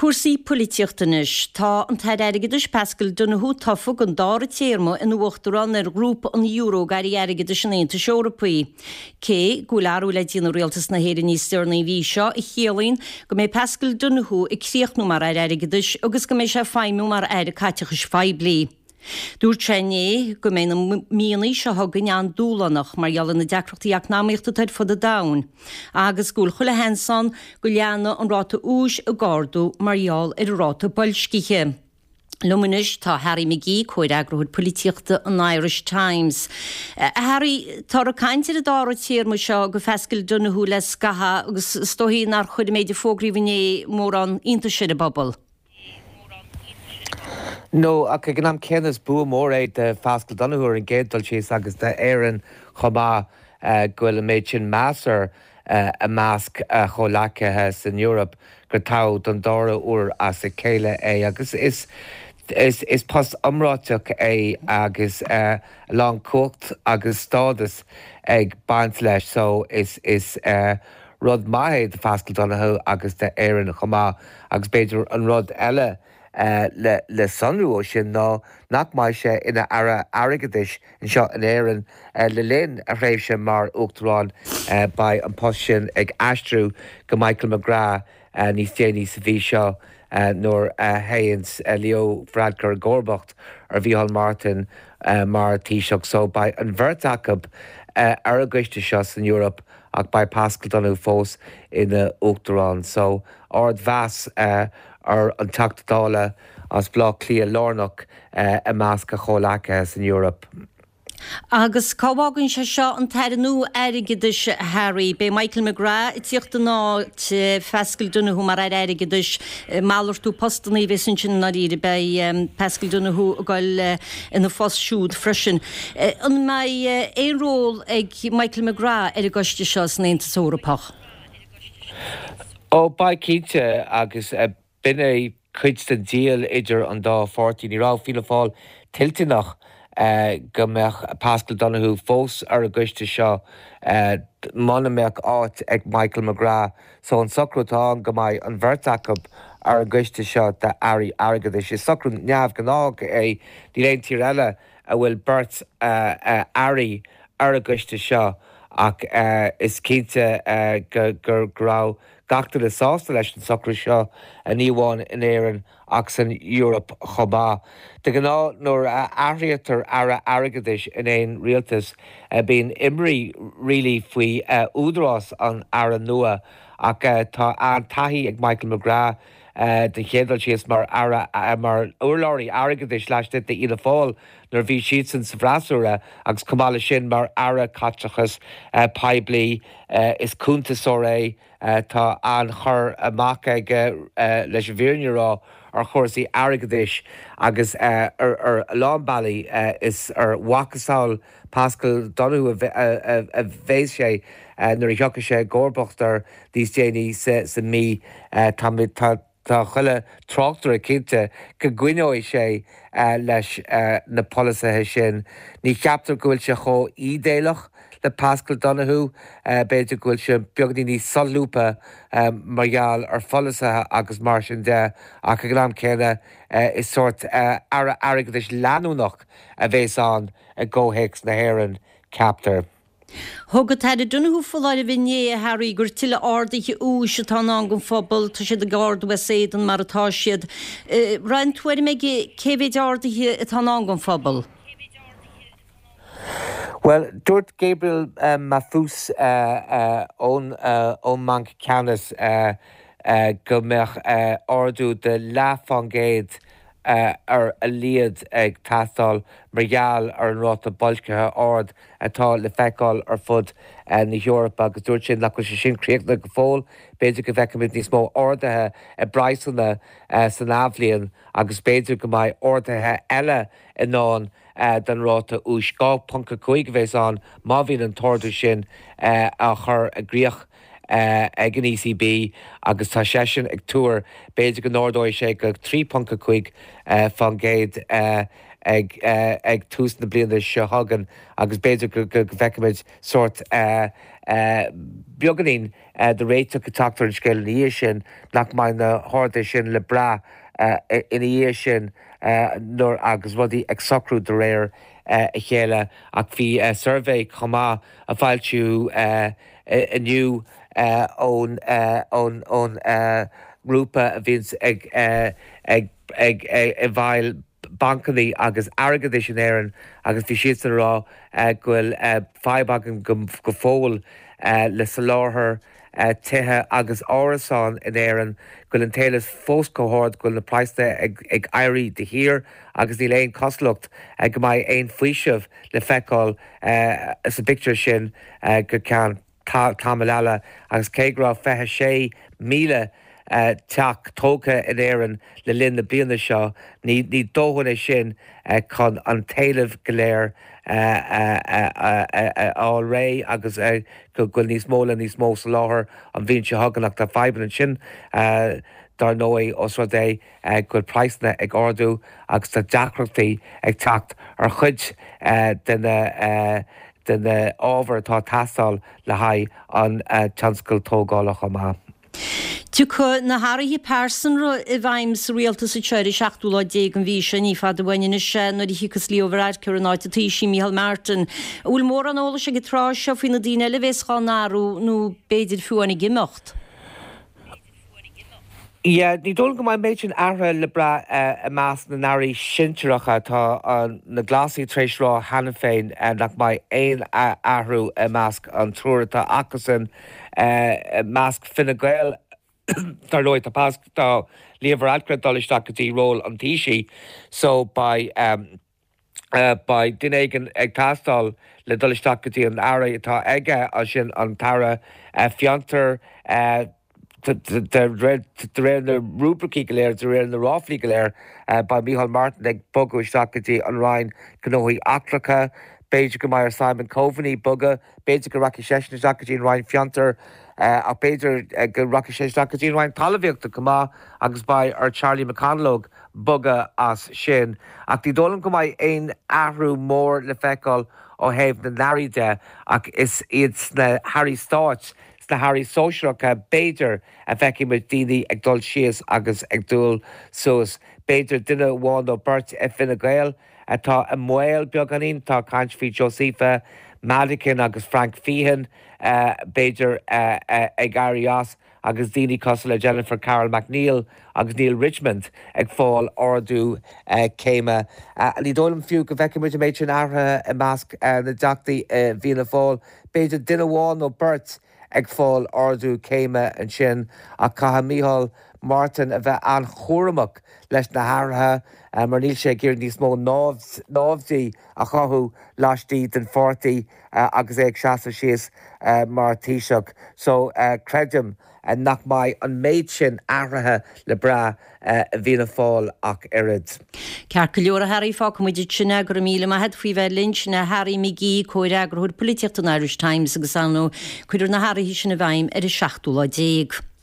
Cuasaí políochtanis tá an taid airgidis Pascal Donoghue tá fug an dára téirmo in uachtarán grúp an euro gari airgidis an Aontas Eorpaí. Cé gúlarú le dína rialtas na héidir níos stearna bhí seo I chéalainn go mé Pascal Donoghue I críochnú mar airgidis agus go mé sé feimú mar air caiteachas feibli. Dúr trené go mé na míanaí se hagan an dúlanach mar jalan na deachreachtaí eacnáíochta taid fud a dain. Agus gúil chula hensan go leanna an ráta ús a gárdú marall ráta bolsciche. Luminis tá Harry McGee chuir agrathúd políochta an Irish Times. Harry, tá a caiintear a dára tíir mu seo go Pascal Donoghue le scatha agus stohíí nar chud méidir fógríomhné mór an iontas a bobbal. No, ach gan am cenas bua mór de Pascal Donoghue an gédal síos agus de éan chomá gofuil méid sin measar a másc cholácathe san Europe gur tá don dára úr as a céile agus is pas amráteach agus lá cuacht agus stádas ag baint leis so is rud maithe de Pascal Donoghue agus de éan chomá agus beidir an rud eile le sunrú sin ná nach mai sé ina airgeadis in seo an éan le linn a réimh sin mar uachtarán by an post sin ag aistrú go Michael McGrath níos déanaí sa bhí seo nóair haons Leo Varadkar Gorbacht ar Bhíhall Martin mar tíiseach so by an bhirrtacab airgeiste seo san Europe ach by Pascal Donoghue fós ina uachtarán so ard bheas ar an tachtadála as blá clia lárnach a másca cholácathe in Europe. Agus cábhágann se seo an tairnú airgidis Harry, be Michael McGrath tíochtta ná Pascal Donoghue mar airgidis málartú postannaí bhesin sin naríre be Pascal Donoghue gáil ina fós siúd freisin. An mai éról ag Michael McGrath airgiste seo san Aontas Eorpach. Ó ba cínte agus Binne chuid den díal idir an dá 14 ní rá fíle fáil tiltinach go meach Pascal Donoghue fós ar a gcuiste seo mana meach áit ag Michael McGrath so an socrútá go mbeidh an bhirrtacab ar a gcuiste seo de airgeadis is socrú neamh gnág ní réon tír eile a bhfuil beirt airí ar a gcuiste seo ach is cínte gur grá gachta le sásta leis an socrú seo a níomháin in éireann ach san Europe chomá. De gná nóair aithríotar ara airgeadis in éon rialtas bíonn imrí rilí faoi údarás an ara nua ach tá an taithí ag Michael McGrath de chéadal síos mar urlairí airgeadis leis de ina fáil nar bhí siad san sa bhreasúra agus cumála sin mar ara caiteachas peblií is cúnta sóré tá an chur amach ag leis bhíornará ar chóirsaí airgeadis agus ar Lánbally is ar Wacasáil Pascal Donoghue a bhéis sé nuair a theocha sé Gorbacht ar díos déanaí sa mí tá chuile tráchtar a cinnte go gcuineoidh sé leis na polisathe sin. Ní cheaptar go bhfuil se cho ídéalach le Pascal Donoghue beidir go bhfuil se beagnaí ní solúpa margheall ar polisathe agus mar sin de ach go gnáam céine is sort airgeadis leanúnach a bhés an a ggóhéics na hÉireann ceaptar. Thugad taide Donoghue foláir a bhíné Harry gur tuile ádaithe ús atá an go phobal tá siad a gáardú a séan mar atá siad. Rhaintfuir mé céhéad ádaithe atá an go phobal? Well, dúirt Gabriel Mathús ón Manc Ceannas go mbeadh ardú de leathfangéad ar a líad ag tastal margheall ar an ráta bolcathe ard atá le feiceáil ar fud na Eorpa agus dúirt sin lecu sé sin críochna go fóil beidir go bheiceimiid níos mó ordathe breissanna san Amhlíonn agus beidir go mbeidh ordathe eile inán den ráta ús 2.5 bhés an má bhíonn an tórdú sin a chur a gríoch ag an ECB agus tá sé sin ag túr beidir go nódóidh sé go 3.5 fangéad ag tús na bliana seo hagan agus beidir go bhheicimiid sort beganín de réite go tatar an scéil in dhé sin nach mai na háda sin le bra in dhé sin nuair agus rudí ag socrú de réir a chéile ach bhí survey chomá a fáiltiú aniu ón grúpa a bhís ag bhail bancaní agus agad sin éan agus bhí siad rá ghfuil feibhagan go fóil le sa láthair tithe agus árasán in éan ghfuil an télas fós cohort ghfuil na praiste ag airí de hir agus í léon coslucht go mbeidh éon faoiseamh le feiceáil sa picture sin go cean tamile agus cégrá 26,000 teach tócha in éan le linn na bliana seo ní dóhanna sin chun an talamh go léir á ré agus go ghfuil níos mó sa láthair an bhíonn se haganach tá feiban sin dar nói os rud é ghfuil praisna ag ardú agus tá deacrachtaí ag teacht ar chuid den ábhar tá tastal le haid an tionscail tógálacha má. Tu chu na Harry person I bhaims rialta sa teir 16 an bhí sin í fad bhaine se nó d hichas líomhráid chu an áit tíisi Michael Martin. Bhfuil mór an óla se go trá seo fin na dtíine eile bhésá náú nó béidir fuáinna gimocht. Ní dul go mai méid sin airthe le bra a más na náirí sintearacha tá na glasí trééis rá hena féin nach mai éon ahrú a másc an trúirta achasan másc finna gail tar loid a pas tá líomhar alcra dolisteach gotí ról an tíisi so by duine ag tastal le dolisteach gotí an ára atá aige a sin an tara fiantar de réir na rúbraí go léir de réir na ráflí go léir ba Michael Martin ag bogusteach gotí an Ryan gnóí acracha béidir go maiir Simon Coveney buga béidir go raci seisna gotí an Ryan fiantar a Peter go rock sé dacadín bhain talmhaíochta cumá agus ba ar Charlie McConlog buga as sin. Ach tí dólam go mbeidh éon ahrú mór le feiceáil ó thaobh na nairide ach is iad na Harry Stáit na Harry Sóisireacha béidir a bheicimiid daoine ag dul síos agus ag dúil suas. Béidir duine bháin ó beirt Fine Gael atá a mhail beag anín tá caint fhí Josepha Madigan agus Frank Feehan béidir ag Arias agus daoine cos le Jennifer Carroll McNeil agus Neil Richmond ag fáil ardú céime. Ní dólam fiú go bheicimiid méid sin airthe i measc na deachtaí bhína fáil béidir duine bháin ó beirt ag fáil ardú céime an sin a caithe Micheál Martin a bheith an chóramach leis na háirithe mar níl sé gur níos mó námhdaí a chathú láistí den fortaí agus ag seaasa síos mar tíiseach. So creidim nach mai an méid sin áirithe le bra a bhína fáil ach irid. Cear go leor a Harry fá muidir sinna gur míle a head faoi bheith lynch na Harry McGee cóir agurthúir políteacht an Irish Times agus anú chuidir na Harry sinna bhaim ar 16.